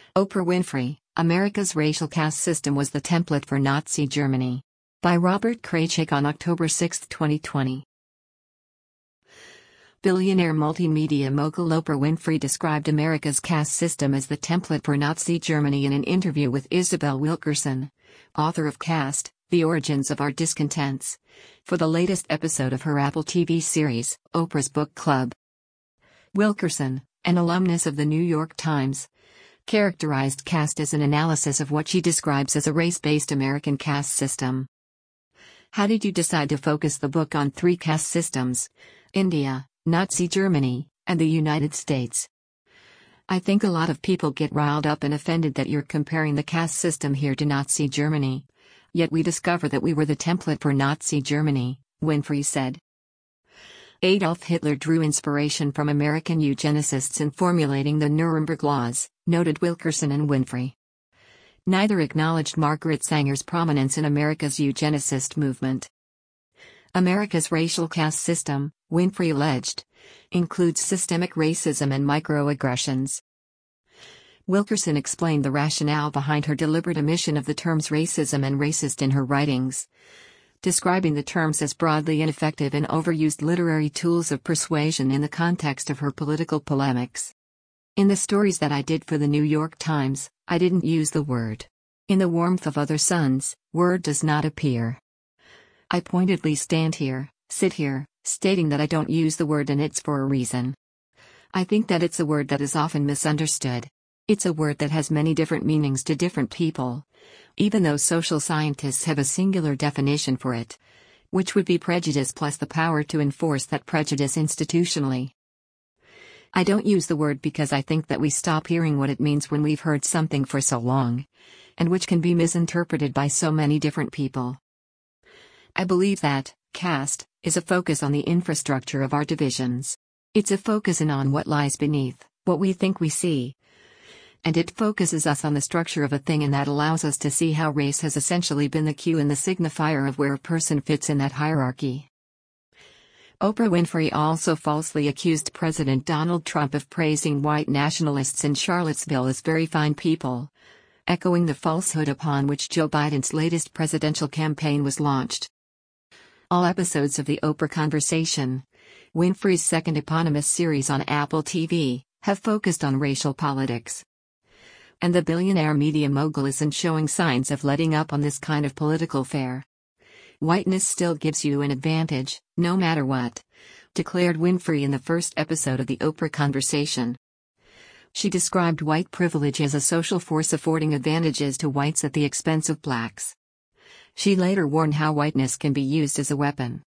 Oprah Winfrey, America's racial caste system was the template for Nazi Germany. By Robert Kraychik on October 6, 2020. Billionaire multimedia mogul Oprah Winfrey described America's caste system as the template for Nazi Germany in an interview with Isabel Wilkerson, author of Caste: The Origins of Our Discontents, for the latest episode of her Apple TV series, Oprah's Book Club. Wilkerson, an alumnus of the New York Times, characterized caste as an analysis of what she describes as a race-based American caste system. How did you decide to focus the book on three caste systems: India, Nazi Germany, and the United States? I think a lot of people get riled up and offended that you're comparing the caste system here to Nazi Germany. Yet we discover that we were the template for Nazi Germany, Winfrey said. Adolf Hitler drew inspiration from American eugenicists in formulating the Nuremberg Laws, noted Wilkerson and Winfrey. Neither acknowledged Margaret Sanger's prominence in America's eugenicist movement. America's racial caste system, Winfrey alleged, includes systemic racism and microaggressions. Wilkerson explained the rationale behind her deliberate omission of the terms racism and racist in her writings, describing the terms as broadly ineffective and overused literary tools of persuasion in the context of her political polemics. In the stories that I did for the New York Times, I didn't use the word. In the warmth of other suns, word does not appear. I pointedly sit here, stating that I don't use the word and it's for a reason. I think that it's a word that is often misunderstood. It's a word that has many different meanings to different people, even though social scientists have a singular definition for it, which would be prejudice plus the power to enforce that prejudice institutionally. I don't use the word because I think that we stop hearing what it means when we've heard something for so long, and which can be misinterpreted by so many different people. I believe that caste is a focus on the infrastructure of our divisions. It's a focus in on what lies beneath, what we think we see. And it focuses us on the structure of a thing, and that allows us to see how race has essentially been the cue and the signifier of where a person fits in that hierarchy. Oprah Winfrey also falsely accused President Donald Trump of praising white nationalists in Charlottesville as very fine people, echoing the falsehood upon which Joe Biden's latest presidential campaign was launched. All episodes of The Oprah Conversation, Winfrey's second eponymous series on Apple TV, have focused on racial politics. And the billionaire media mogul isn't showing signs of letting up on this kind of political fare. Whiteness still gives you an advantage, no matter what, declared Winfrey in the first episode of The Oprah Conversation. She described white privilege as a social force affording advantages to whites at the expense of blacks. She later warned how whiteness can be used as a weapon.